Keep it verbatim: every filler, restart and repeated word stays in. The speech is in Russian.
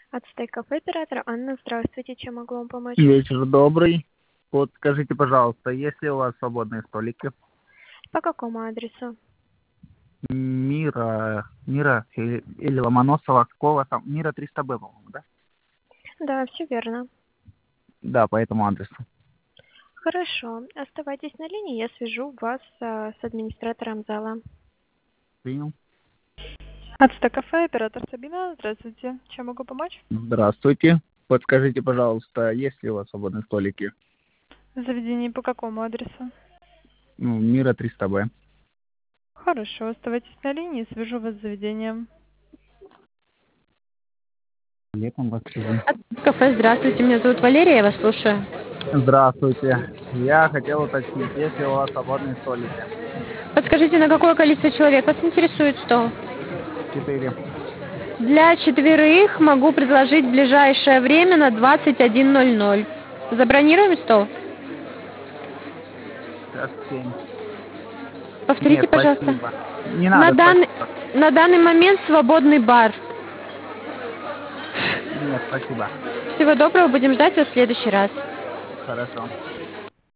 Ацтек кафе, оператор Анна. Здравствуйте, чем могу вам помочь? Вечер добрый. Вот скажите, пожалуйста, есть ли у вас свободные столики? По какому адресу? Мира, Мира или, или Ломоносова, какого там? Мира триста бэ, по-моему, да? Да, все верно. Да, по этому адресу. Хорошо, оставайтесь на линии, я свяжу вас а, с администратором зала. Принял. Ацтек кафе, оператор Сабина. Здравствуйте. Чем могу помочь? Здравствуйте. Подскажите, пожалуйста, есть ли у вас свободные столики? Заведение по какому адресу? Ну, Мира триста бэ. Хорошо, оставайтесь на линии, свяжу вас с заведением. Летом вас свяжу. Кафе, здравствуйте, меня зовут Валерия, я вас слушаю. Здравствуйте. Я хотел уточнить, есть ли у вас свободные столики? Подскажите, на какое количество человек вас интересует стол? Четыре. Для четверых могу предложить в ближайшее время на двадцать один ноль ноль. Забронируем стол? Сейчас семь. Повторите, Нет, пожалуйста. спасибо. Не На надо, данный, спасибо. на данный момент свободный бар. Нет, спасибо. Всего доброго, будем ждать вас в следующий раз. Хорошо.